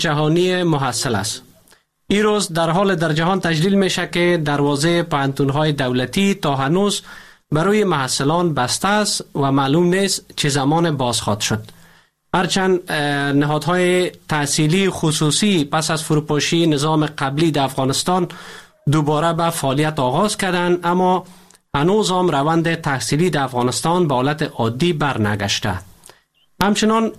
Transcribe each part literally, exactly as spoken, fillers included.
جهانی محصل است. این روز در حال در جهان تجلیل میشه که دروازه پوهنتون‌های دولتی تا هنوز برای محصلان بسته است و معلوم نیست چه زمان باز خواهد شد. هرچند نهادهای تحصیلی خصوصی پس از فروپاشی نظام قبلی در افغانستان دوباره به فعالیت آغاز کردند، اما هنوز هم روند تحصیلی در افغانستان به حالت عادی برنگشته. همچنان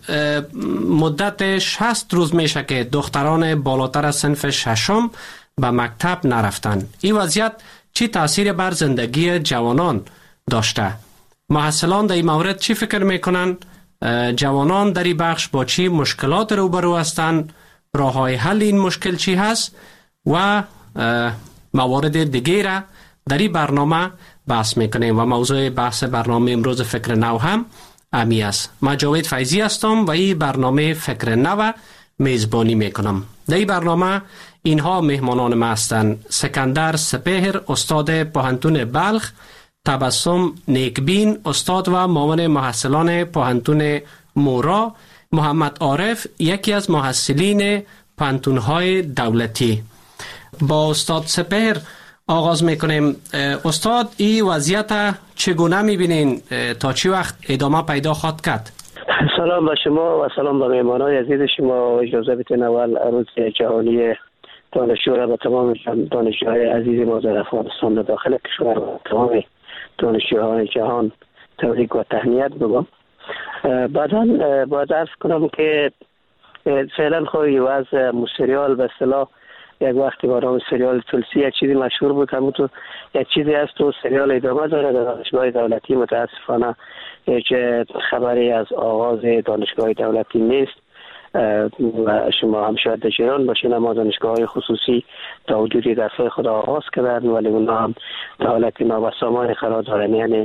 مدت شصت روز میشه که دختران بالاتر از صنف ششم به مکتب نرفتند. این وضعیت چی تاثیر بر زندگی جوانان داشته؟ محصلان در این مورد چی فکر میکنند؟ جوانان در این بخش با چی مشکلات روبرو هستند؟ راه های حل این مشکل چی هست؟ و موارد دیگه را در این برنامه بحث میکنیم و موضوع بحث برنامه امروز فکر نو هم امی است. من جاوید فیضی هستم و این برنامه فکر نو میزبانی میکنم. در این برنامه اینها مهمانان ما هستند: سکندر سپهر، استاد پوهنتون بلخ، تبسم نیکبین، استاد و معاون محصلان پوهنتون مورا، محمد عارف، یکی از محصلین پوهنتون‌های دولتی. با استاد سپهر آغاز میکنیم. استاد، این وضعیت چگونه میبینین؟ تا چی وقت ادامه پیدا خواهد کرد؟ سلام به شما و سلام به مهمانان عزیز شما. اجازه بدین اول روز جهانی دانشجو را به تمام دانشجوهای عزیز ما در افغانستان و داخل کشور و تمام دانشجوهای جهان تبریک و تهنیت بگم. بعدا باید عرض کنم که فعلا خوی وضع سریال به اصطلاح یک وقتی با نام سریال تولسی یک چیزی مشهور بود، همون تو یک چیزی هست تو سریال ادامه داره. در دانشگاه دولتی متاسفانه هیچ خبری از آغاز دانشگاه دولتی نیست و شما هم شاید جیران باشین، اما دانشگاه های خصوصی تا حدودی در فای خود آغاز کردن ولی اونا هم در حالت نابسامان قرار دارن، یعنی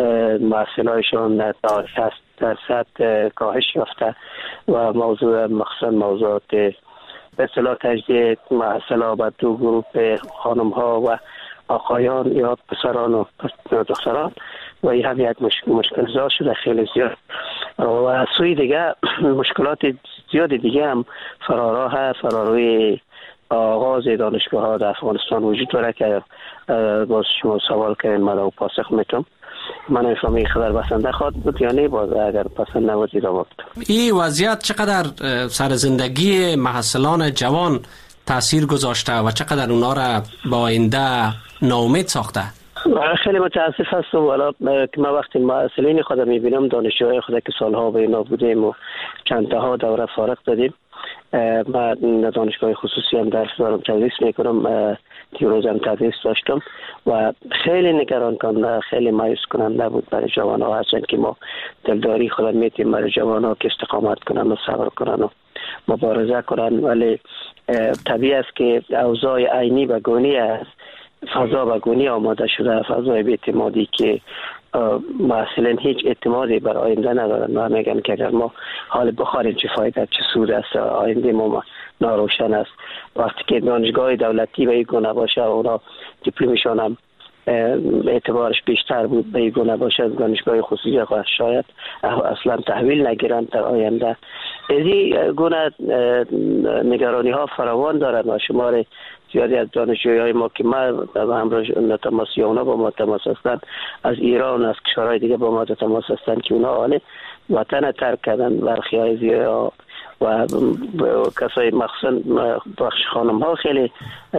محصلایشون تا شصت درصد کاهش یافته و موضوع مخصوصا موضوعات به اصطلاح تجدید محصلا به دو گروه خانم ها و آقایان یا پسران و دختران و این هم یک مشکل زا شده خیلی زیاد و سوی دیگه مشکلات زیاد دیگه هم فراراه فراروی آغاز دانشگاه ها در افغانستان وجود داره که باز شما سوال کردین من رو پاسخ میتونم. من افهمی خبر بسنده خواهد بود یا نه، باز اگر پسند نبودی را بود. این وضعیت چقدر سر زندگی محصلان جوان تاثیر گذاشته و چقدر اونا را با آینده ناامید ساخته؟ خیلی متاسف هستم. والا که من وقتی محصلین خود میبینم، دانشجوهای خود که سالها به اینا بودیم و چند تاها دوره فارغ دادیم، من دانشگاه خصوصی هم درس دارم، تدریس میکنم، دیروز هم تدریس داشتم و خیلی نگران کننده، خیلی مایوس کننده بود برای جوان ها. هستند که ما دلداری خود میتیم برای جوان ها که استقامت کنن و صبر کنن و مبارزه کنن، ولی طبیعی است که اوضاع عینی و گونی است، فضا و گونی آماده شده، فضای بی‌اعتمادی که محصلین هیچ اعتمادی بر آینده ندارن و میگن که اگر ما حال بخاریم چه فایده، چه سود است، آینده ما ناروشن است. وقتی که دانشگاه دولتی به این گونه باشه، اونا دیپلمشون هم اعتبارش بیشتر بود به این گونه باشه از دانشگاه خصوصی، شاید اصلا تحویل نگیرن در آینده. از این گونه نگرانی ها فراوان دارن و شمار زیادی از دانشجوهای ما که ما همراه تماس یا اونا با ما تماس هستند، از ایران از کشورهای دیگه با ما تماس هستند که اونا آن وطن ترک کردن. برخی های زیاد و کسای مخصوصا بخش خانم ها خیلی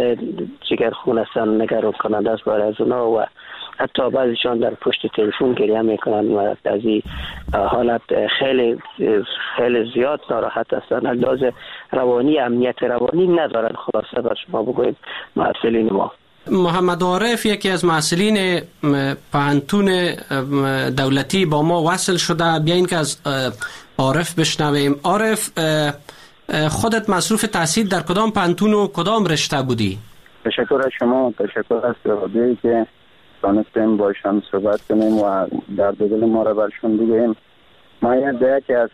جگر خون هستن، نگران کننده است برای از اونا و حتی بعضیشان در پشت تلفن گریه میکنن و از این حالت خیلی خیلی زیاد ناراحت هستن. لازم روانی امنیت روانی ندارن. خلاصه بر شما بگویم محصلین ما. محمد عارف یکی از محصلین پوهنتون دولتی با ما وصل شده. بیاین که از عارف بشنویم. عارف، خودت مصروف تحصیل در کدام پوهنتون و کدام رشته بودی؟ تشکر از شما، تشکر از رادیویی که دانستیم باشم صحبت کنیم و در دل ما را برشون بگوییم. ما یکی از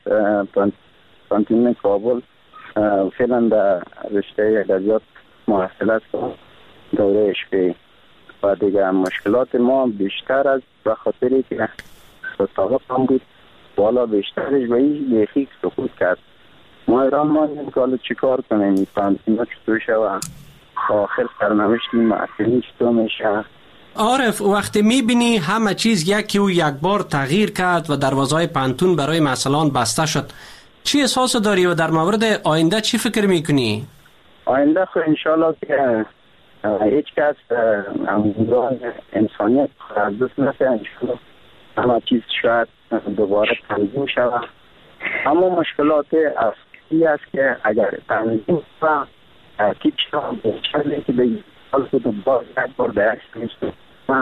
پوهنتون کابل فعلا در رشته ادبیات محصل هستم، دوره اشپی و دیگه مشکلات ما بیشتر از به خاطری که سابق هم بود، بالا بیشترش به این بیخی سقوط کرد ما ایران ما این کالو چی کار کنیم؟ این پانتینا چطور شوه؟ آخر سرنوشت این معصولی چطور میشه؟ عارف، وقتی میبینی همه چیز یکی و یک بار تغییر کرد و دروازه‌های پانتون برای مسئلان بسته شد، چی احساس داری و در مورد آینده چی فکر میکنی؟ آینده خو انشالله که هیچ کس اموران انسانیت از دست نسه، انشالله همه چیز شاید دوباره تنظیم شود. اما مشکلات اصلی است که اگر تنظیم و ترتیب شود بچه که به حال که باز یک بار به عکس نیست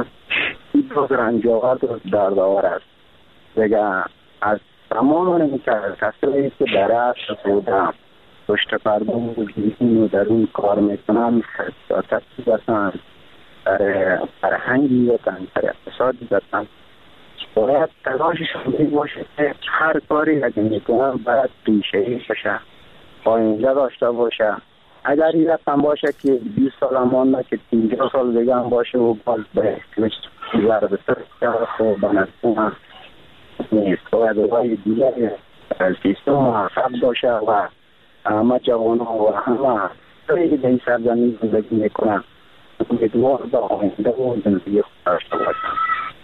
این باز رنجاور دردآور است دیگه. از تمام نمیکرد کسایی که در عصر بودم پشت پرده و گیرین و در اون کار میکنن تا تصدیب هستن در فرهنگی بتن در اقتصادی بتن باید تلاششون این باشه که هر کاری اگه میکنن باید پیشه‌ای باشه، آینده داشته باشه. اگر این رقم باشه که بیست سال هم مانده که پنجاه سال دیگه هم باشه و باز به احتیاج ضرب سر خوب بنظرم هم نیست. باید روی دیگر سیستم محفظ باشه و همه جوان ها و همه خیلی به این سرزمین زندگی میکنن امیدوار به آینده و زندگی خود داشته باشن.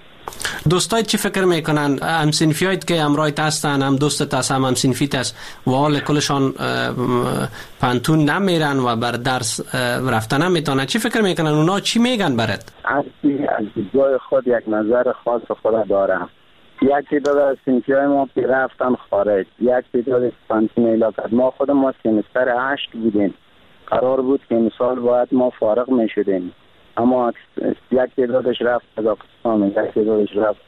دوستای چی فکر میکنن؟ هم سنفیایت که امرایت هستن، هم دوستت هست، هم هم سنفیت هست و حال کلشان پانتون نمیرن و بر درس رفتن نمیتونن، چی فکر میکنن؟ اونا چی میگن برات؟ هرکی از دیدگاه خود یک نظر خاص خود دارم. یک تعداد از سنفیای ما که رفتن خارج، یک تعداد پانتون علاقت. ما خود ما سمستر هشت بودیم، قرار بود که امسال باید ما فارغ میشدیم، اما یک تعدادش رفت قزاقستان، یک تعدادش رفت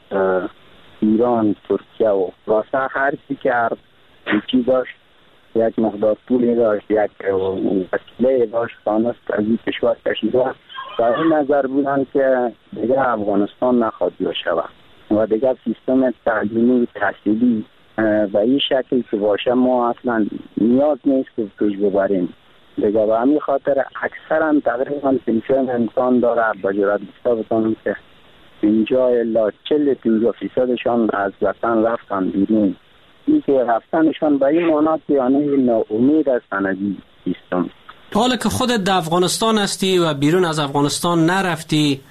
ایران، ترکیه و واسه هر کی که هر چیز داشت یک مقدار پولی داشت، یک وسیله داشت، تانست از این کشور کشیده و این نظر بودن که دیگه افغانستان نخواد شود و دیگه سیستم تعلیمی و تحصیلی و این شکل که باشه ما اصلا نیاز نیست که پیش ببریم دیگه. و همین خاطر اکثرا تقریبا سنفیان امکان داره با جرات بستا بتانم که پنجاه الا چل پنجاه فیصدشان از وطن رفتن بیرون. این که رفتنشان به این معنی که یعنی ناامید هستن از این سیستم. حالا که خودت در افغانستان هستی و بیرون از افغانستان نرفتی،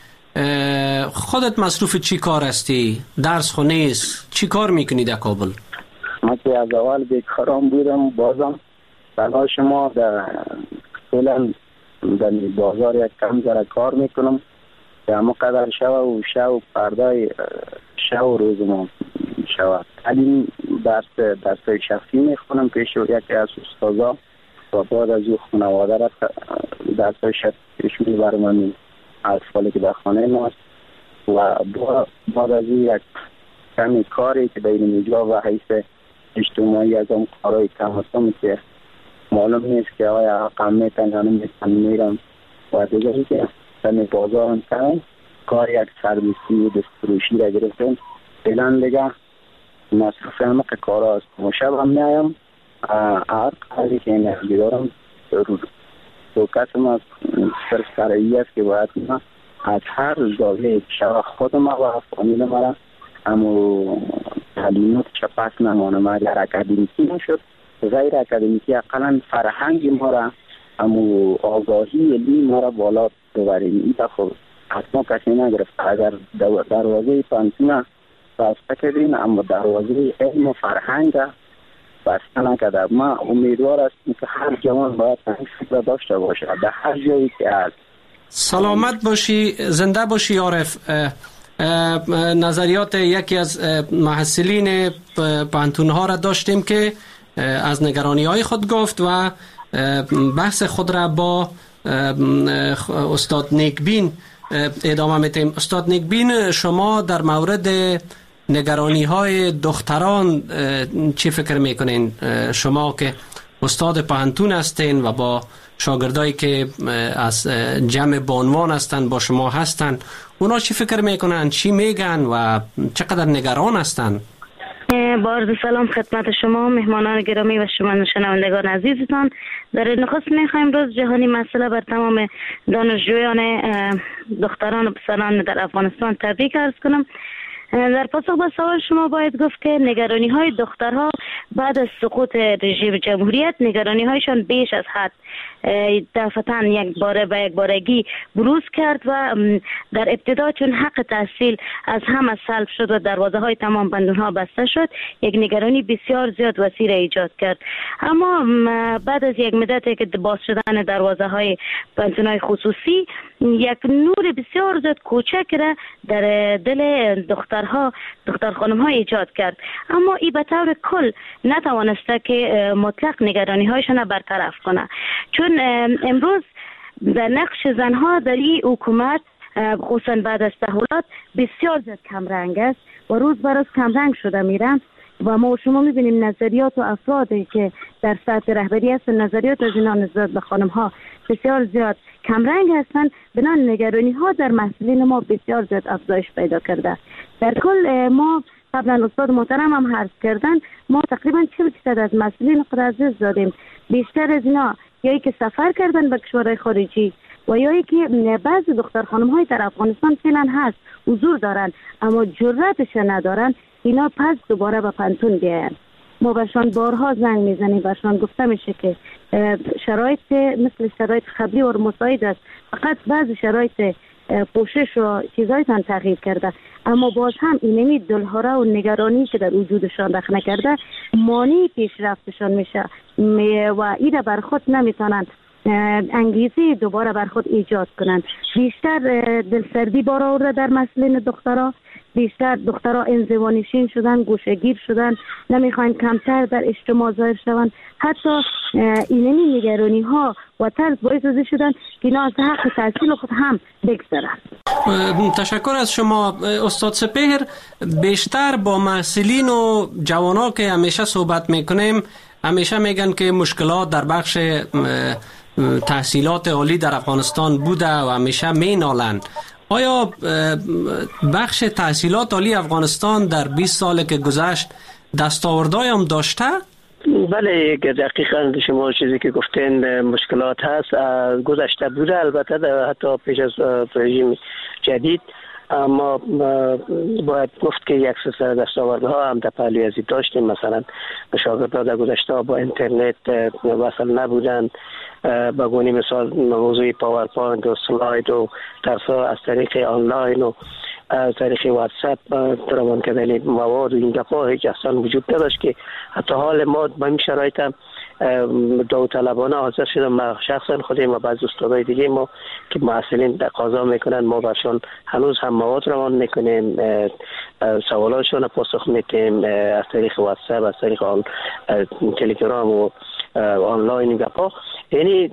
خودت مصروف چی کار هستی؟ درس خو نیست، چی کار میکنی در کابل؟ ما که از اول بیکارم بودم، بازم تلاش ما در فعلا در بازار یک کم ذره کار میکنم که همه قدر شو و شو و پردای شو روز ما شود. تعلیم درس درس شخصی میخونم پیش یکی از استادا و بعد از او خانواده را درس شخصی پیش میبرم از فالی که در خانه ماست و بعد از این یک کمی کاری که در اینجا و حیث اجتماعی از اون کارهای کم هستم که معلوم نیست که آیا حقم میتن یا نمیتن میرم و دیگری که کمی بازار هم کنم کار یک سرویسی و دستفروشی را گرفتم. فعلا دیگه مصرف همه که کار هست و شب هم میایم هر کاری که نهجی دارم تو کسم از صرف سرعی است که باید ما از هر زاویه شب خود ما و فامیل ما را اما تعلیمات چه پس نمانم. اگر اکادمیکی نشد غیر اکادمیکی اقلا فرهنگ ما را اما آگاهی علمی ما را بالا ببریم. این دفعه حتما کسی نگرفت. اگر دروازه پانتون بسته کردین اما دروازه علم و فرهنگ بسته نکرده. ما امیدوار هستیم که هر جوان باید این فکر داشته باشه در هر جایی که هست. سلامت باشی، زنده باشی عارف. نظریات یکی از محصلین پانتون ها را داشتیم که از نگرانی های خود گفت و بحث خود را با استاد نیکبین ادامه میتیم. استاد نیکبین، شما در مورد نگرانی های دختران چی فکر میکنین؟ شما که استاد پانتون هستین و با شاگردایی که از جمع بانوان هستن با شما هستن، اونا چی فکر میکنن، چی میگن و چقدر نگران هستن؟ با عرض سلام خدمت شما مهمانان گرامی و شما شنوندگان عزیزتان. در نخست میخوایم روز جهانی مسئله بر تمام دانشجویان دختران و پسران در افغانستان تبریک عرض کنم. در پاسخ به سوال شما باید گفت که نگرانی های دخترها بعد از سقوط رژیم جمهوریت نگرانی هایشان بیش از حد دفعتاً یک باره به یک بارگی بروز کرد و در ابتدا چون حق تحصیل از همه سلب شد و دروازه های تمام بندون ها بسته شد، یک نگرانی بسیار زیاد وسیع ایجاد کرد. اما بعد از یک مدت که باز شدن دروازه های بندون های خصوصی، یک نور بسیار زیاد کوچک را در دل دخترها دختر خانم ها ایجاد کرد. اما این به طور کل نتوانسته که مطلق نگرانی هایشان برطرف کنه، چون امروز در نقش زنها در این حکومت خصوصا بعد از تحولات بسیار زیاد کمرنگ است و روز بر روز کمرنگ شده میرن و ما شما میبینیم نظریات و افرادی که در سطح رهبری هست، نظریات از اینا نسبت به خانم ها بسیار زیاد کمرنگ هستند. بنان نگرانی ها در مسئولین ما بسیار زیاد افزایش پیدا کرده. در کل ما قبلا استاد محترم هم عرض کردن، ما تقریبا چهل درصد از مسئولین خود عزیز دادیم. بیشتر از اینا یایی که سفر کردن به کشورهای خارجی و یایی که بعضی دختر خانم های در افغانستان فعلا هست حضور دارن اما جرأتش ندارن اینا پس دوباره به پنتون بیاین. ما برشان بارها زنگ میزنیم، برشان گفته میشه که شرایط مثل شرایط قبلی و مساعد است، فقط بعضی شرایط پوشش و چیزایتان تغییر کرده، اما باز هم اینمی دلهاره و نگرانی که در وجودشان رخ نکرده مانع پیشرفتشان میشه و ایده بر خود نمیتونن انگیزه دوباره بر خود ایجاد کنند. بیشتر دلسردی بار آورده در مسئله دخترها، بیشتر دخترها انزوانشین شدن، گوشهگیر شدن، نمیخواین کمتر در اجتماع ظاهر شوند. حتی اینمی نگرانی ها و طرز باعث شدن که اینا از حق تحصیل خود هم بگذرن. تشکر از شما استاد سپهر. بیشتر با محصلین و جوانا که همیشه صحبت میکنیم همیشه میگن که مشکلات در بخش تحصیلات عالی در افغانستان بوده و همیشه مینالند. آیا بخش تحصیلات عالی افغانستان در بیست سال که گذشت دستاوردهای هم داشته؟ بله دقیقاً شما چیزی که گفتین مشکلات هست گذشته بوده، البته حتی پیش از رژیم جدید، اما باید گفت که یک سلسله دستاوردها هم در پهلوی ازی داشتیم. مثلا شاگردان در گذشته با اینترنت وصل نبودن، با گونه مثال موضوع پاورپوینت و سلاید و درس‌ها از طریق آنلاین و از طریق واتساپ روان کردن مواد و این گپ‌ها هیچ اصلا وجود نداشت که حتی حال ما با این شرایط هم داوطلبانه حاضر شدم. ما شخصا خودم و بعضی استادای دیگه ما که محصلین تقاضا میکنن ما برشان هنوز هم مواد روان میکنیم، سوالاشون پاسخ میدیم از طریق واتساپ، از طریق تلگرام و آنلاین گپ‌ها. یعنی